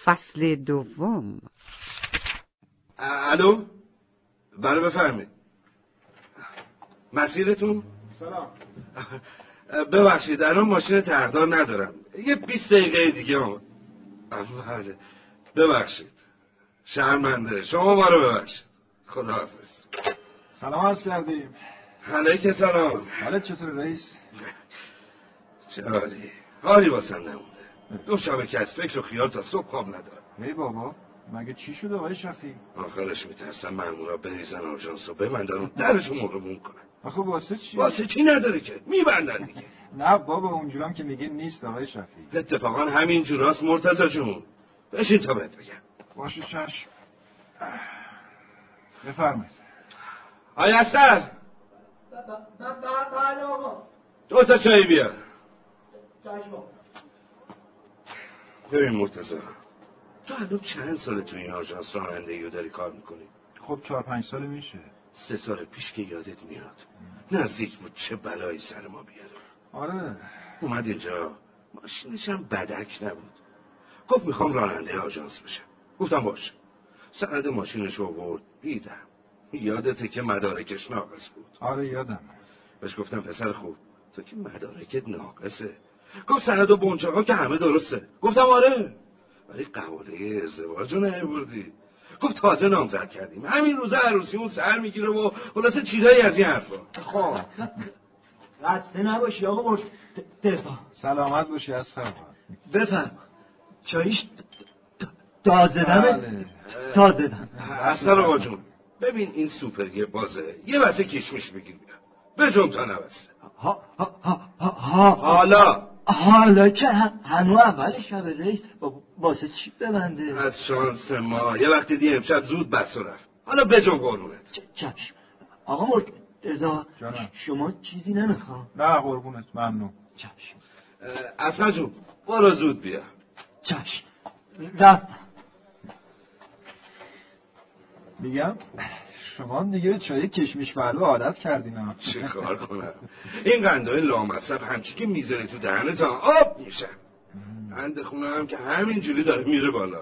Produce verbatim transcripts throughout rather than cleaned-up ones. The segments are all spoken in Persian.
فصل دوم. الو، بله بفرمایید. مسیرتون؟ سلام. ببخشید الان ماشین طرحدار ندارم، یه بیست دقیقه دیگه هم. بله ببخشید، شرمنده، شما ما رو ببخشید. خداحافظ. سلام عرض کردیم. علیک سلام. حالت چطور رئیس؟ چه حالی؟ حالی واسم نمونده. دو شب کس فکر و خیال تا صبح خواب ندارم. ای بابا، مگه چی شد آقای شفیع؟ آخرش میترسم مأمورا بریزن آژانس رو ببندن و درشو مهربون کنن. آخه واسه چی؟ واسه چی نداره که میبندن دیگه. نه بابا اونجورام که میگه نیست آقای شفیع. اتفاقا همین جوراست مرتضی جون. بشین تا بهت بگم. باشه چشم. بفرمایید. آی اصغر، بله آقا. دو تا چای بیار. چشم آقا. ببین مرتضی، تو الان چند ساله تو این آژانس رانندگی رو داری کار میکنی؟ خب چهار پنج سال میشه. سه سال پیش که یادت میاد نزدیک بود چه بلایی سر ما بیاره. آره. اومد اینجا، ماشینش هم بدک نبود، گفت میخوام راننده آژانس بشم. گفتم باشه. سند ماشینش رو آورد، دیدم یادته که مدارکش ناقص بود. آره یادم. بهش گفتم پسر خوب، تو که مدارکت ناقصه. گفت سند و بنچه ها که همه درسته. گفتم آره، ولی قواله ازدواج رو نیاوردی. گفت تازه نامزد کردیم، همین روزه عروسیمون سر میگیره و خلاصه چیزایی از این حرفا. خب خسته نباشی آقا مرتضی. سلامت باشی اصغر. بفرما. چاییش تازه دمه. تازه دم. اصلا آقا جون، ببین این سوپرگیر بازه، یه بسه کشمش بگیر بیا. بجم تا نبسته. ها ها ها ها حالا حالا که هنو اول شب رئیس واسه چی ببنده؟ از شانس ما یه وقتی دی امشب زود بس رفت. حالا بجم قربونت. چشم. آقا مرتضی شما چیزی نمیخوام؟ نه قربونت، ممنون. چشم. اصلا جون برو زود بیا. چشم. رفت. میگم شما دیگه چای کشمیش پهلو عادت کردین ها. چه کار کنم؟ این قندهای لامصب همچی که میذاری تو دهنت آب میشن. قند خونه هم که همینجوری داره میره بالا.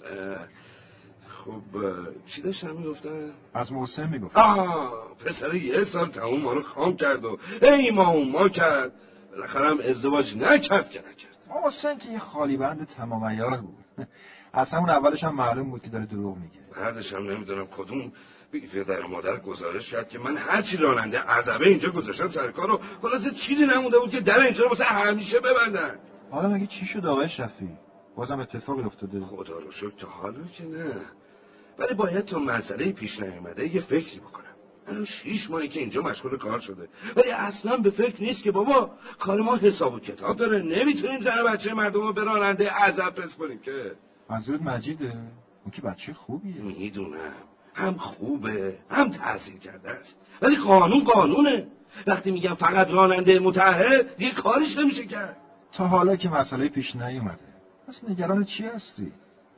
خب چی داشتم میگفتن؟ از محسن میگفت. آه پسر یه سال تموم ما رو خام کرد و ای ما اون ما کرد. بالاخره هم ازدواج نکرد که نکرد. محسن که یه خالی بند تمام عیار بود. از همون اولش هم معلوم بود که داره دروغ میگه. بعدش هم نمیدونم کدوم بی پدر مادر گزارش کرد که من هرچی راننده عزبه اینجا گذاشتم سر کار رو، خلاصه چیزی نمونده بود که در اینجا رو واسه همیشه ببندن. حالا مگه چی شد آقای شفیع؟ بازم اتفاقی افتاده؟ خدا رو شکر تا حالا که نه، ولی باید تا مسئله پیش نیامده یه فکری بکنم. الان شیش ماهی که اینجا مشغول کار شده، ولی اصلا به فکر نیست که بابا کار ما حساب و کتاب داره، نمیتونیم زن بچه مردم رو به راننده عزب بسپاریم که. منظورت مجیده؟ اون که بچه خوبیه. میدونم، هم خوبه هم تحصیل کرده است، ولی قانون قانونه. وقتی میگم فقط راننده متأهل دیگه کارش نمیشه کرد. تا حالا که مسئله پیش نیومده، پس نگران چی هستی؟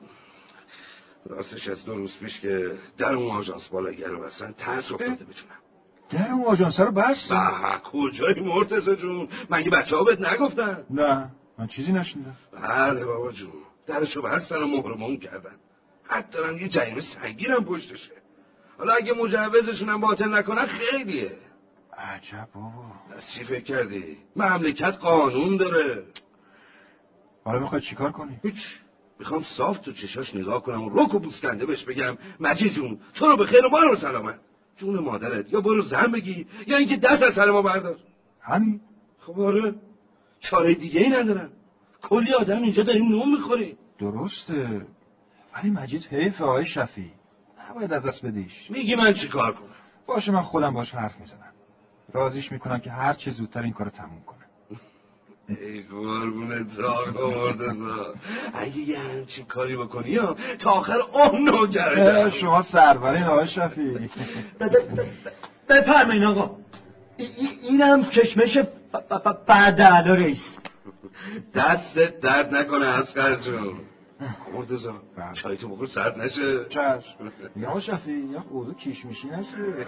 راستش از دو روز پیش که در اون آژانس بالایگر رو بستن ترس افتاده بجونم. در اون آژانس رو بستن؟ نه کجایی مرتضی جون، مگه بچه ها بهت نگفتن؟ نه من چیزی نشنیدم. بله بابا جون، درشو بستن و مهرمون کردن. حتی دارن یه جریمه سنگینم پشتشه. حالا اگه مجوزشون هم باطل نکنن خیلیه. عجب بابا. از چی فکر کردی؟ مملکت قانون داره. حالا میخوای چیکار کنی؟ هیچ، میخوام صاف تو چشاش نگاه کنم و رک و پوسکنده بهش بگم مجید جون تو رو به خیر و ما رو سلامت. جون مادرت یا برو زن بگی یا اینکه دست از سر ما بردار. همین؟ خب آره، چاره دیگه ای ندارم. کلی آدم اینجا داریم نون میخوری. درسته، ولی مجید حیف آقای شفیع، نباید از دست بدیش. میگی من چی کار کنم؟ باشه من خودم باش حرف میزنم، راضیش میکنم که هر چه زودتر این کارو تموم کنه. ای قربونت آقا مرتضی، اگه یه همچین کاری بکنی یا تا آخر عمر نوکرتم. شما سرورین آقای شفیع. بفرمایین آقا. اینم کشمش بعد علا رئیس. دستت درد نکنه اصغر جون. مرتضی چای تو بخور سرد نشه. چشم. یا آقا شفیع یا اوضاع کشمشی نشه.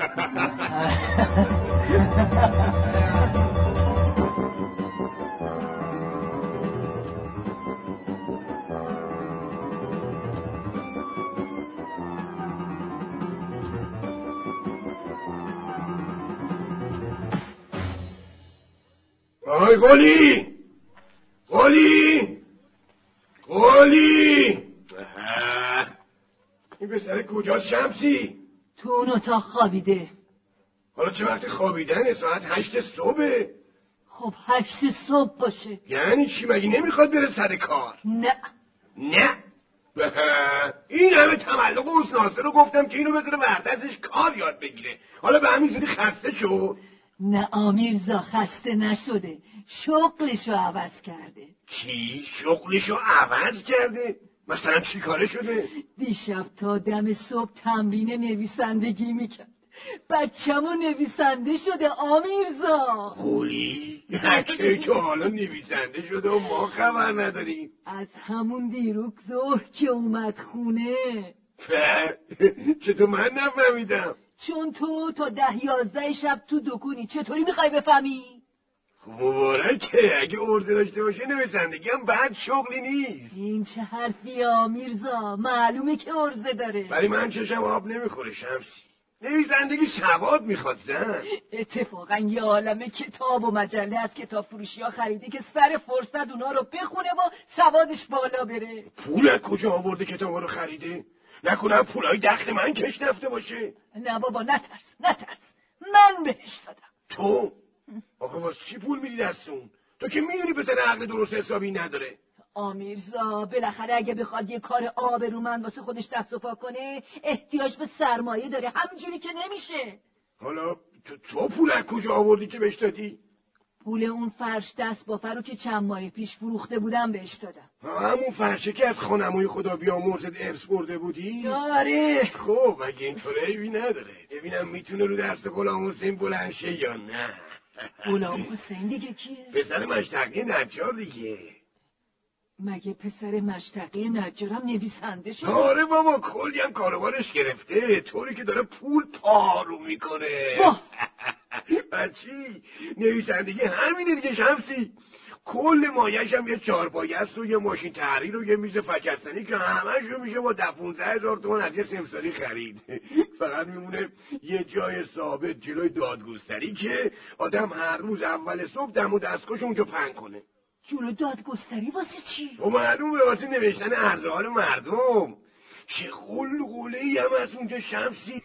آی قلی قلی قلی این پسر کجاست شمسی؟ تو اون اتاق خوابیده. حالا چه وقت خوابیدن؟ ساعت هشت صبحه. خب هشت صبح باشه. یعنی چی؟ مگه نمیخواد بره سر کار؟ نه نه این همه تملق اوست ناصر رو گفتم که اینو بذاره وردستش کار یاد بگیره، حالا به همین زودی خسته شد. نه آمیرزا خسته نشده، شغلشو عوض کرده. چی؟ شغلشو عوض کرده؟ مثلا چی کاره شده؟ دیشب تا دم صبح تمرین نویسندگی میکرد، بچه‌مو نویسنده شده آمیرزا. قلی هکه که حالا نویسنده شده و ما خبر نداریم. از همون دیروز ظهر که اومد خونه. چطور من نفهمیدم؟ چون تو تا ده یازده شب تو دکونی، چطوری میخوای بفهمی؟ مبارکه، اگه عرضه داشته باشه نویسندگی هم بعد شغلی نیست. این چه حرفی آمیرزا؟ معلومه که عرضه داره. ولی من چشم آب نمیخوره شمسی، نویسندگی سواد میخواد زن. اتفاقا یه عالمه کتاب و مجله از کتاب فروشی ها خریده که سر فرصت اونا رو بخونه و سوادش بالا بره. پول از کجا آورده کتابا رو خریده؟ نکنم پولای دخل من کش رفته باشه؟ نه بابا نترس نترس، من بهش دادم. تو؟ آخه واسه چی پول میدی دست اون؟ تو که میدونی پسر عقل درست حسابی نداره. آمیرزا بالاخره اگه بخواد یه کار آبرومند واسه خودش دست و پا کنه احتیاج به سرمایه داره، همینجوری که نمیشه. حالا تو, تو پول از کجا آوردی که بهش دادی؟ پول اون فرش دست بافه رو که چند ماه پیش فروخته بودم بهش دادم. همون فرشه که از خانموی خدا بیامرزت ارث برده بودی؟ آره. خب اگه اینطوره عیبی نداره، ببینم میتونه رو دست غلام حسین بلند شه یا نه. غلام حسین دیگه کیه؟ پسر مشتقی نجار دیگه. مگه پسر مشتقی نجارم نویسنده شده؟ آره بابا، کلی هم کاروبارش گرفته، طوری که داره پول پارو میکنه. بچی نویسندگی همینه دیگه شمسی. کل مایش هم یه چارپایه است و یه ماشین تحریر و یه میز فکستنی که همش رو میشه با ده پونزده هزار تومن از یه سمساری خرید. فقط میمونه یه جای ثابت جلوی دادگستری که آدم هر روز اول صبح دم و دستگاهش اونجا پهن کنه. جلو دادگستری واسه چی؟ و معلومه واسه نوشتن عرض حال مردم. چه غلغله ای هم از اونجا شمسی.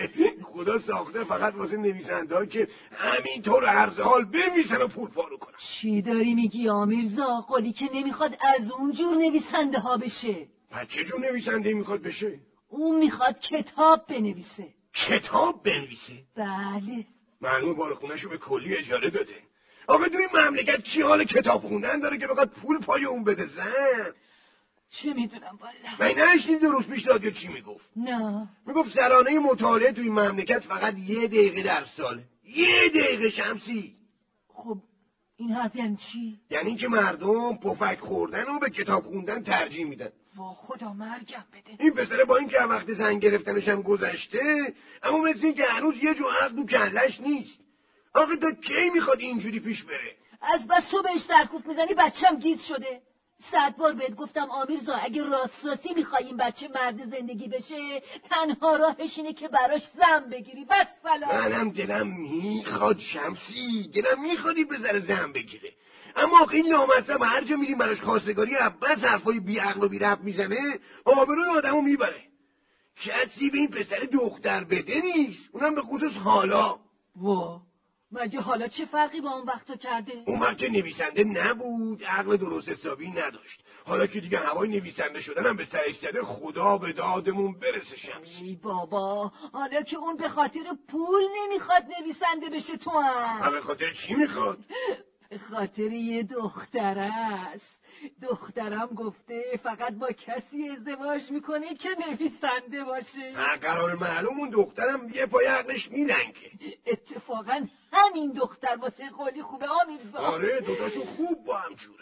خدا ساخته فقط واسه نویسنده ها که همینطور عرض حال بنویسن و پول پارو کنن. چی داری میگی آمیرزا؟ قلی که نمیخواد از اونجور نویسنده ها بشه. پس چه جور نویسنده میخواد بشه؟ اون میخواد کتاب بنویسه. کتاب بنویسه؟ بله. معلومه بارخونه‌شو به کلی اجاره داده. آقا توی مملکت چی حال کتاب خوندن داره که بخواد پول پای اون بده زن؟ چه میدونم والا. من نشنید دو روز پیش رادیو چی میگفت؟ نه. میگفت سرانه مطالعه توی مملکت فقط یه دقیقه در سال. یه دقیقه شمسی. خب این حرف یعنی چی؟ یعنی که مردم پفک خوردن و به کتاب خوندن ترجیح میدن. وا خدا مرگم بده. این پسره با این که وقت زن گرفتنش هم گذشته، اما مثل این که هنوز یه جو عقل و کلش نیست. آخه تا کی میخواد اینجوری پیش بره؟ از بس تو بهش سرکوف میزنی بچم گیج شده. صد بار بهت گفتم آمیرزا اگه راست راستی میخوای این بچه مرد زندگی بشه تنها راهش اینه که براش زن بگیری. بس سلام. منم دلم میخواد شمسی، دلم میخوادی بذاره زن بگیره، اما آخه این نامصب هر جا میریم براش خواستگاری عباس حرفای بی عقل و بی ربط میزنه، آبروی آدمو میبره. کسی به این پسر دختر بده نیست، اونم به خصوص حالا. وا مگه حالا چه فرقی با اون وقتا کرده؟ اون وقت نویسنده نبود، عقل درست حسابی نداشت. حالا که دیگه هوای نویسنده شدن هم به سرش زده، خدا به دادمون برسه شمسی. ای بابا حالا که اون به خاطر پول نمیخواد نویسنده بشه تو هم. به خاطر چی میخواد؟ به خاطر یه دختر است. دخترم گفته فقط با کسی ازدواج میکنه که نویسنده باشه. قرار معلوم اون دخترم یه پای عقلش میلنگه. اتفاقا همین دختر واسه قلی خوبه آمیرزا. آره دوتاشون خوب با هم جورن.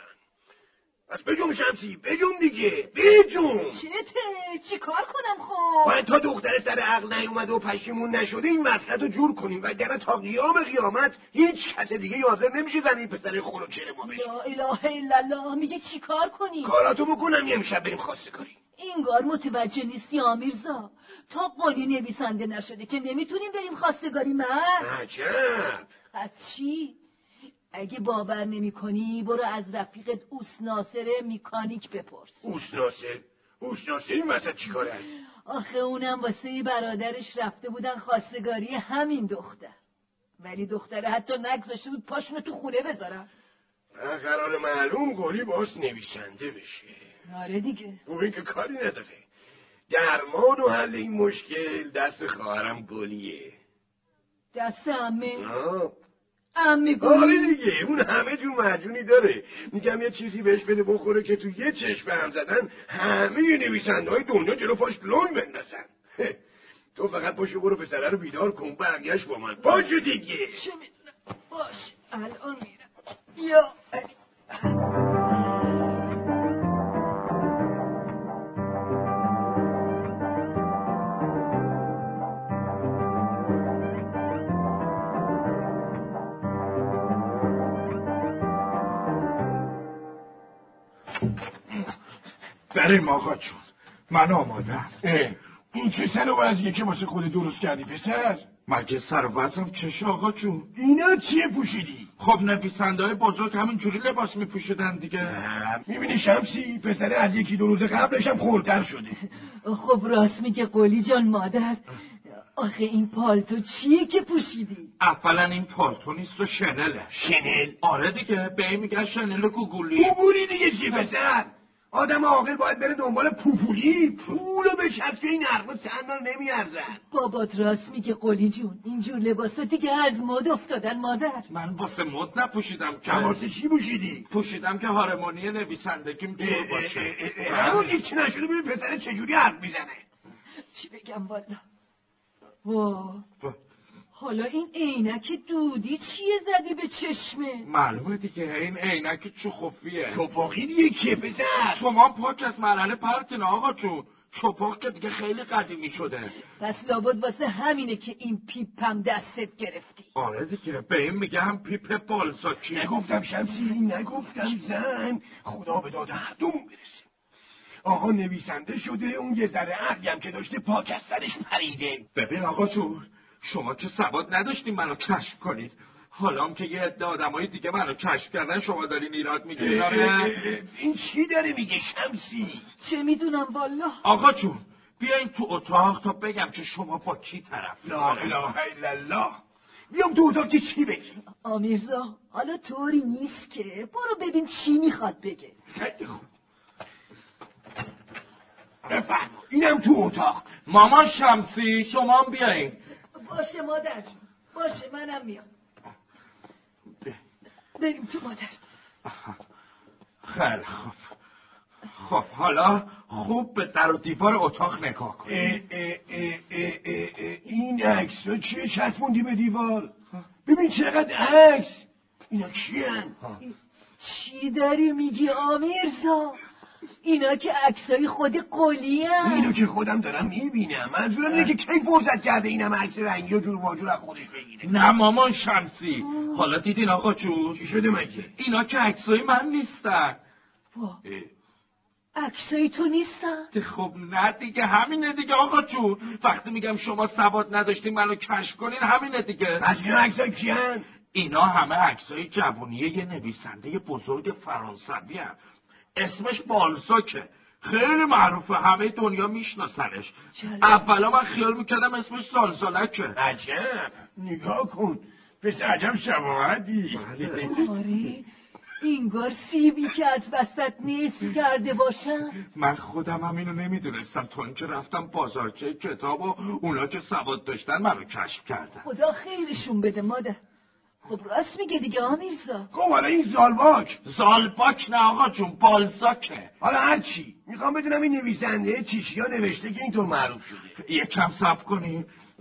پس بجون شمسی، بجون دیگه، بجون. چته؟ چی کار کنم خب؟ باید تا دختر سر عقل نیومده و پشیمون نشده این مسئلت رو جور کنیم، وگرنه تا قیام قیامت هیچ کس دیگه حاضر نمیشه زن این پسر خلوچه ما بشه. لا اله الا الله. میگه چی کار کنیم؟ کاراتو بکنم یه امشب بریم خواستگاری. اینگار متوجه نیستی آمیرزا، تا قلی نویسنده نشده که نمیتونیم بریم خواستگاری. من عجب. از چی؟ اگه باور نمی کنی برو از رفیقت اوس ناصر میکانیک بپرس. اوس ناصر؟ اوس ناصر این وسط چی کاره است؟ آخه اونم واسه برادرش رفته بودن خواستگاری همین دختر، ولی دختره حتی نگذاشته بود پاشونو تو خونه بذارم. قرار معلوم قولی باز نویسنده بشه. آره دیگه. خوب این که کاری نداره. درمان و حل این مشکل دست خواهرم گلیه. دست عمه؟ آه. عمه گلی؟ آره دیگه، اون همه جور معجونی داره. میگم یه چیزی بهش بده بخوره که تو یه چشم هم زدن همه نویسنده های دنیا جلو پاش لون بندازن. تو فقط پاشو برو پسره رو بیدار کن، بقیه‌اش با من. پاشو دیگه. چه میدونم. باش الان میرم. یا بریم آقا جون، من آمادم. این چه سر و وضعیه که واسه خود درست کردی پسر؟ مگه سر و وضعم چشه آقا جون؟ اینا چیه پوشیدی؟ خب نویسنده های بزرگ همین جوری لباس میپوشیدن دیگه. میبینی شمسی پسر از یکی دو روز قبلش هم خورتر شده. خب راست میگه قلی جان مادر. آخه این پالتو چیه که پوشیدی؟ اولا این پالتو نیست و شنله. شنل؟ آره دیگه، به این میگن شنل گوگولی. گوگولی دیگه چی پسر؟ آدم عاقل باید بره دنبال پوپولی، پولو بچسب که این حرفا سندار نمیارزن. بابات راست میگه قلی جون، اینجور لباسا دیگه از مد افتادن مادر. من واسه مد نپوشیدم که. واسه چی پوشیدی؟ پوشیدم که هارمونی نویسندگیم جور باشه. همون هیچ نشده ببین پسر چجوری حرف میزنه. چی بگم والا؟ وا حالا این عینک دودی چیه زدی به چشمه؟ معلومه دیگه، این عینک چوخوفیه. چپاقی دیگه که پسر؟ شما پاک از مرحله پرتین آقا جون. چپاق که دیگه خیلی قدیمی شده. پس لابد واسه همینه که این پیپم دستت گرفتی. آره دیگه، به این میگم پیپ بالزاکی. نگفتم شمسی، نگفتم زن. خدا به داد هر دومون برسه. آقا نویسنده شده، اون یه ذره عقلی هم که داشته پاک از سرش پریده. ببین آقا جون، شما که سواد نداشتین منو کشف کنید. حالا هم که یه عده آدمای دیگه منو کشف کردن شما دارین ایراد میگیرین. این چی داره میگه شمسی؟ چه میدونم والا. آقا جون بیاین تو اتاق تا بگم که شما با کی طرف. لا اله الا الله. بیام تو اتاق که چی بگی؟ آمیرزا حالا طوری نیست که، برو ببین چی میخواد بگه. خیلی خوب. بفرما اینم تو اتاق. مامان شمسی شما هم بیاین. باشه مادر جون، باشه منم میام. بریم تو مادر. خیلی خوب. خب حالا خوب به در و دیوار اتاق نگاه کن. این عکس ها چیه چسبوندی به دیوار؟ ببین چقدر عکس. اینا کیان؟ چی داری میگی آمیرزا؟ اینا که عکسای خود قلی هست. اینو که خودم دارم میبینم. منظورم اینه که کی فرصت کرده اینم عکس رنگی و جور واجور از خودش بگیره. نه مامان شمسی، حالا دیدین آقا جون؟ چی شده مگه؟ اینا که عکسای من نیستن. وا عکسای تو نیستن؟ خب نه دیگه، همینه دیگه آقا جون. وقتی میگم شما سواد نداشتین منو کشف کنین همینه دیگه. پس این عکسای کیان؟ اینا همه عکسای جوونیه یه نویسنده بزرگ فرانسوی هم. اسمش بالزاکه، خیلی معروفه، همه دنیا میشناسنش. اولا من خیال میکردم اسمش سالزالکه. عجب، نگاه کن پس عجب شباهتی. آره اینگار سیبی که از وسط نصف کرده باشن. من خودم هم اینو نمیدونستم تا اینکه رفتم بازارچه کتاب و اونا که سواد داشتن منو کشف کردن. خدا خیرشون بده مادر. خب راست میگه دیگه آمیرزا. خب حالا این زالباک. زالباک نه آقا جون، بالزاکه. حالا هر چی میخوام بدونم این نویسنده چیشیا نوشته که اینطور معروف شده. یکم صبر کنی.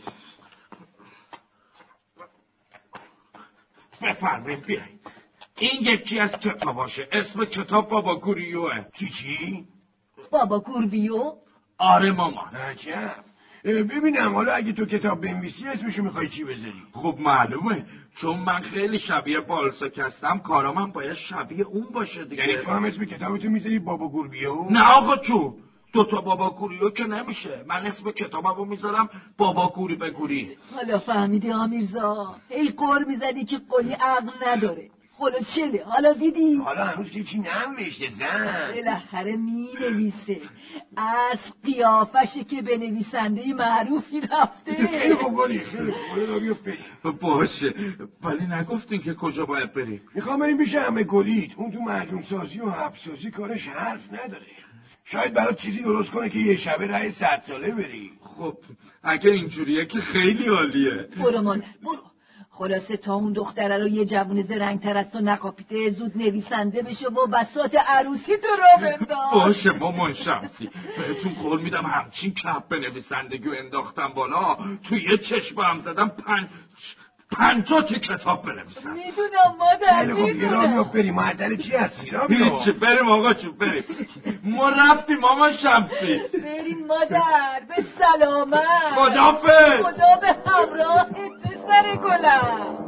بفرمایید بیاین. این یکی از کتاباشه، اسم کتاب بابا گوریوه. چی چی؟ بابا گوریو؟ آره مامان. عجب. ببینم حالا اگه تو کتاب بنویسی اسمشو میخوای چی بذاری؟ خب معلومه، چون من خیلی شبیه بالزاک هستم کارام هم باید شبیه اون باشه دیگه. یعنی تو هم اسم کتابتو میذاری بابا گوربیو؟ نه آقا جون، دوتا بابا گوریو که نمیشه. من اسم کتابمو میذارم بابا گوری به گوری. حالا فهمیدی آمیرزا؟ ای قر میزدی که قلی عقل نداره. حالا چله؟ حالا دیدی؟ حالا هنوز که چی ننوشته زن. بالاخره می نویسه. از قیافشه که به نویسنده معروفی رفته. خیلی خوب گلی، خیلی خوب گلی، بیفت بریم. باشه، ولی نگفتین که کجا باید بریم. میخوام بریم پیش عمه گلیت. اون تو معجون سازی و حبسازی کارش حرف نداره. شاید برات چیزی درست کنه که یه شبه راه صد ساله بری. خب اگه اینجوریه که خیلی عالیه. برو مادر برو. خلاصه تا اون دختره رو یه جوون زرنگ‌تر از تو نکاپیته زود نویسنده بشه و بساط عروسی تو رو بنداز. باشه مامان شمسی، بهتون قول میدم همچین کپ به نویسندگی و انداختم بالا توی یه چشم هم زدم پنج پنجاه تا کتاب بنویسم. میدونم مادر خیلی خوب یه راه بیفت بریم. معطل چی هستی؟ راه هیچی، بریم آقا چون بریم. ما رفتیم مامان شمسی. بریم مادر به سلامت. خداحافظ. خدا به همراهت پسر گلم.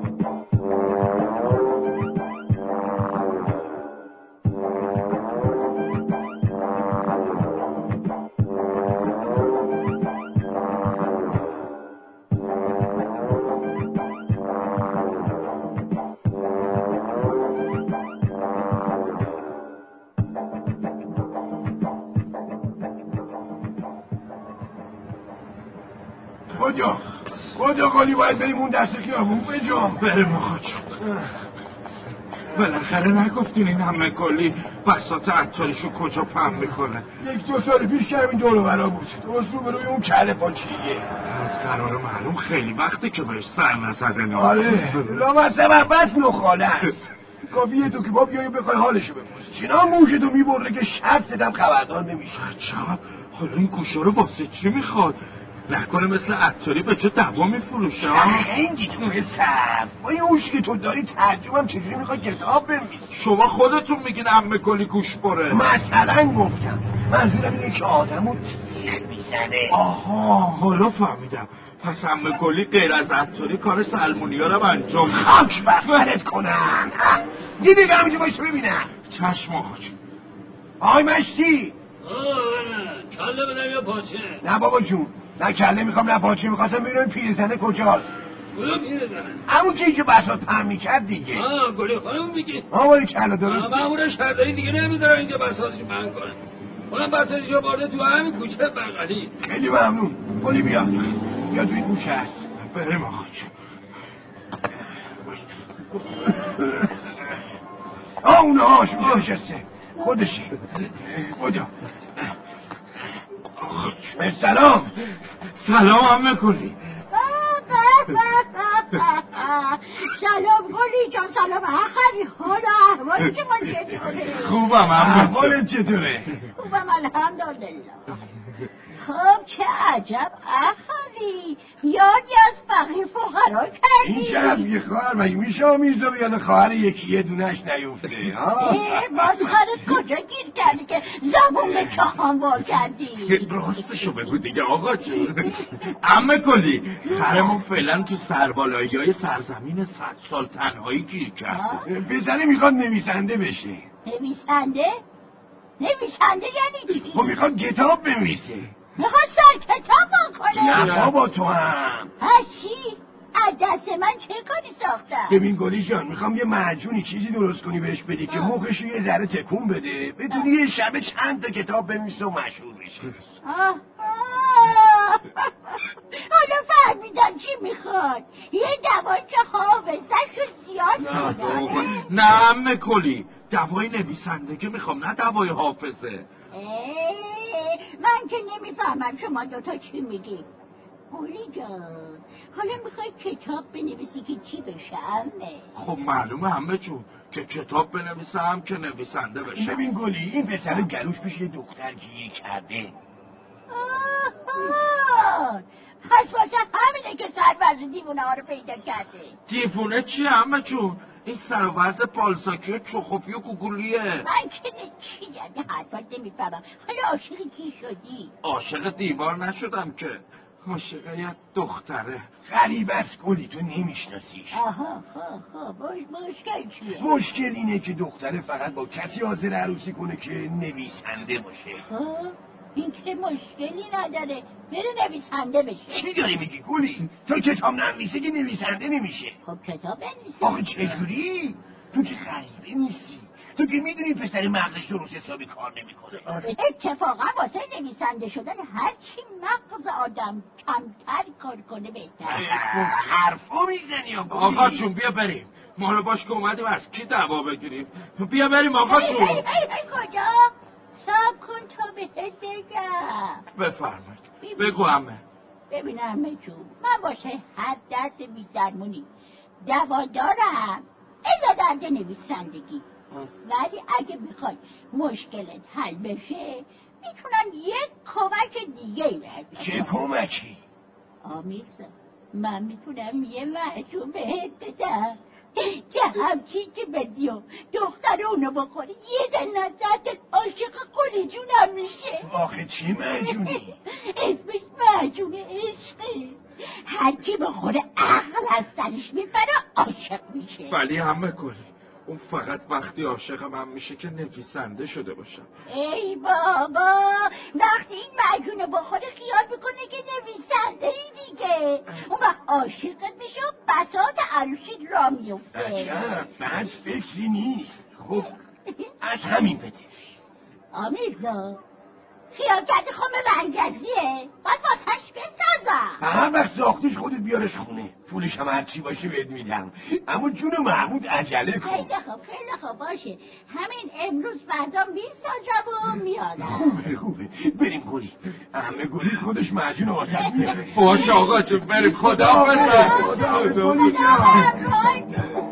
کجا؟ کجا گلی باید بریم اون دست خیابون بجام؟ بریم آقا جون. بالاخره نگفتین این همه گلی بساط عطاریشو کجا پهم میکنه؟ یک دو سال پیش که همین دور و برا بود. درست رو بروی اون کله پاچیه. از قرار معلوم خیلی وقته که بهش سر نزده نه. آره لامصب بس نخاله است. کافیه تو که با بیایی بخوای حالشو بپرسی. چینا موشه تو میبرده که شفتتم خبردار نمیشه. عجب، حالا این گوشا رو واسه چی میخواد؟ نکنه مثل عطاری به چه دوا میفروشه؟ خنگی تو حساب با این هوشی که تو داری ترجمهم چجوری میخوای کتاب بنویسی؟ شما خودتون میگین عمه گلی گوش بره. مثلا گفتم منظورم اینه که آدمو تیخ میزنه. آها حالا فهمیدم. پس عمه گلی غیر از عطاری کار سلمونیا رو انجام میده. خاک بسرت کنم. دیدی که همینجا بایسته ببینم. چشم آقا جون. آی مشتی آه کله بدم یا پاچه؟ نه بابا جون، نه کله میخوام نه پاچه. میخواستم ببینم پیرزنه کجاست. کدوم پیرزنه؟ همون که اینجا بساط پهم میکرد دیگه. آه گلی خانم میگی؟ آه باری کله درست. مامور شهرداری دیگه نمیدارن اینجا بساطش پهم کنن. اونم بساطش رو برده تو همین کوچه بغلی. خیلی ممنون. گلی بیا بیا تو این کوچه هست. بریم آقا جون. آه اونه ها شونجا نشسته خودشه. کجا؟ سلام. سلام عمه گلی. سلام گلی جان. سلام اخری. حالا احوالی که من چطوره؟ خوبم عمه. احوالت چطوره؟ خوبم الحمدلله. خب چه عجب اخری. یادی از فقیر فقرا کردی. این چه حرفیه خواهر؟ مگه میشه آمیرزا به یاد خواهر یکی یه دونش نیفته؟ باز خرت کجا گیر کردی که زبون به چاخان وا کردی؟ راستشو بگو دیگه آقا جون. عمه گلی خرمون فعلا تو سربالایی های سرزمین صد سال تنهایی گیر کرده. پسره میخواد نویسنده بشه. نویسنده؟ نویسنده یعنی چی؟ خب میخواد کتاب بنویسه. میخواد سر کتاب کنه؟ نه بابا تو هم. هشی؟ از دست من چه کاری ساختم؟ ببین گلی جان، میخوام یه معجونی چیزی درست کنی بهش بدی که مخش یه ذره تکون بده، بتونی یه شبه چند تا کتاب بنویسه و مشهور بشه. آه حالا فهمیدم چی میخواد. یه دوای که حافظش رو زیاد کنم. نه عمه گلی، دوای نویسندگی میخوام نه دوای حافظه. من که نمیفهمم شما دوتا چی میگی. گلی جان حالا میخوای کتاب بنویسی که چی بشه عمه؟ خب معلومه عمه جون که کتاب بنویسم که نویسنده بشه. ببین گلی، این پسر گلوش پیش یه دختر گیر کرده. آه پس واسه همینه که سرباز دیوونه ها رو پیدا کرده. دیوونه چی عمه جون؟ این سروز بالزاکی چخوفی و کوگولیه. من که چی یعنی حرفات نمیفهمم. حالا عاشق کی شدی؟ عاشق دیوار نشدم که، عاشق یه دختره. غریب است گلی، تو نمیشناسیش. آها خب خب مشکل چیه؟ مشکل اینه که دختره فقط با کسی حاضر عروسی کنه که نویسنده باشه. خب این که مشکلی نداره، بره نویسنده بشه. چی داری میگی گلی؟ تو کتاب ننویسه که نویسنده نمیشه. خب کتاب بنویسه. آخه چجوری؟ تو که غریبه نیستی، تو که میدونی پسر مغزش درست حسابی کار نمیکنه. اتفاقا واسه نویسنده شدن هرچی مغز آدم کمتر کار کنه بهتر. حرفا میزنی آقا چون بیا بریم. ما رو باش که اومدیم از کی دعوا بگیریم. بیا بریم آقا چون. ای ای ای کجا؟ ساب کن تا بهت بگم. بفرمایید بگو همه. ببین همه جون، من باشه هر درد بی‌درمونی دوادارم الا درد نویسندگی. ولی اگه میخوای مشکلت حل بشه میتونم یک کمک دیگه بهت. چه کمکی؟ آمیرزا، من میتونم یه محجوم بهت بدم که همچین که بدی و دختر اونو بخوری یه دن نزد عاشق قلی جونم میشه. آخه چی محجونی؟ اسمش محجون عشقه. هر کی بخوره عقل از سرش میبره عاشق میشه. ولی همه کلی اون فقط وقتی عاشق من میشه که نویسنده شده باشم. ای بابا، وقتی این معجونه بخوره خیال میکنه که نویسنده ای دیگه. اون وقت عاشقت میشه و بساط عروسی را میفته. عجب، بد فکری نیست. خب از همین بده. آمیرزا، خیال کرده خمه رنگزیه باید واسهش بسازم. هر وقت ساختش خودت بیارش خونه، پولش هم هرچی باشه بهت میدم. اما جون محمود عجله کن. خیلی خوب خیلی خوب باشه، همین امروز فردا میسازم و میارم. خوبه خوبه بریم گلی. همه گلی خودش معجون واسه میاره. باشه آقا چون بریم. خدا خدا بزن. خدا خدا